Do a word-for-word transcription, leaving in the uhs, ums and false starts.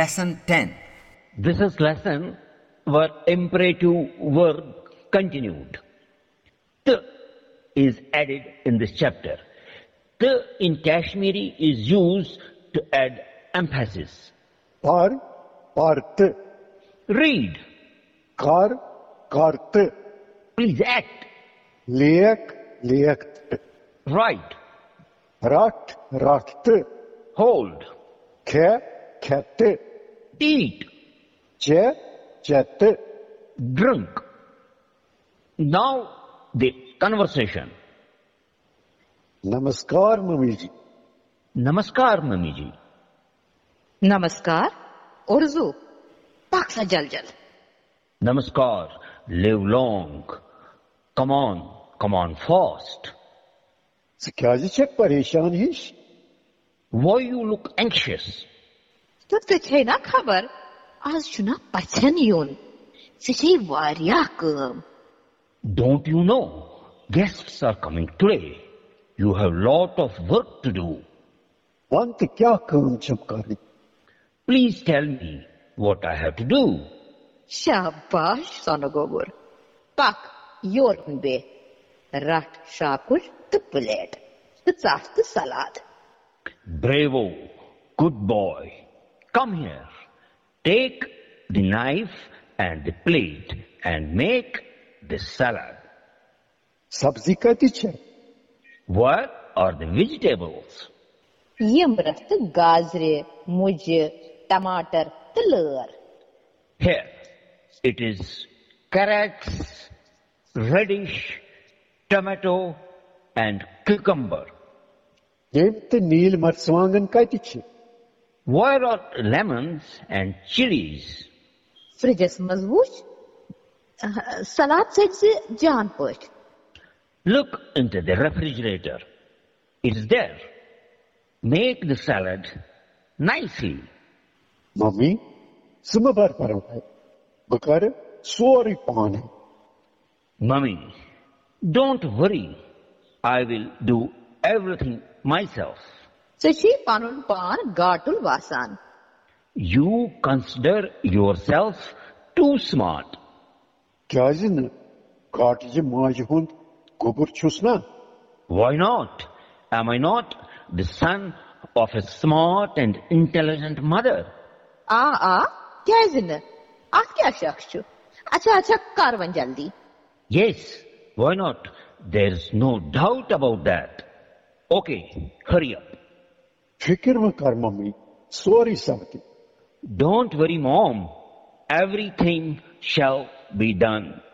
lesson ten. This is lesson where imperative verb continued. The is added in this chapter. The in Kashmiri is used to add emphasis. Par, part. Read. Kar, kart. Please act. Lek, lekt. Write. Rat, rat. Hold. Khe, khet. Eat. Che, chet. Drink. Now the conversation. Namaskar, mummy ji. Namaskar, mummy ji. नमस्कार उर्दू पाक सा जल जल Namaskar. Live long. Come on. Come on fast. Kya ji çek pareshan hiş? Why you look anxious? तो तुझे ना खबर आज चुना पछन यून सिची वारिया कम Don't you know? Guests are coming today. You have lot of work to do. Vant kya kam çapkari? Please tell me what I have to do. शाबाश सोनो गोबर पाक योर बे रट शाकुर तो प्लेट तो चाट तो सलाद Bravo. Good boy. Come here. Take the knife and the plate and make the salad. Sabzi kati çe? What are the vegetables? ये मरस्त गाजरे मुझे टमाटर तो लर Here. It is carrots, radish, tomato and cucumber. Dem te nil marswangan kati çe? Where are lemons and chilies? फ्रिजस मजबूत सलाद set से जान पट Look into the refrigerator. It is there. Make the salad nicely. Mummy, sumbar param hai. Bakar sori pan hai. Mummy, don't worry. I will do everything myself. सची पानुन पान गाटुल वासान You consider yourself too smart. Kya zin? Katıcı maaşı hund gobur çusna? Why not? Am I not the son of a smart and intelligent mother? आ आ क्या जिन आज क्या शख्स छु अच्छा अच्छा कारवन जल्दी Yes, why not? There's no doubt about that. Okay, hurry up. Fikir mi kar mummy? Sori sabti. Don't worry, Mom. Everything shall be done.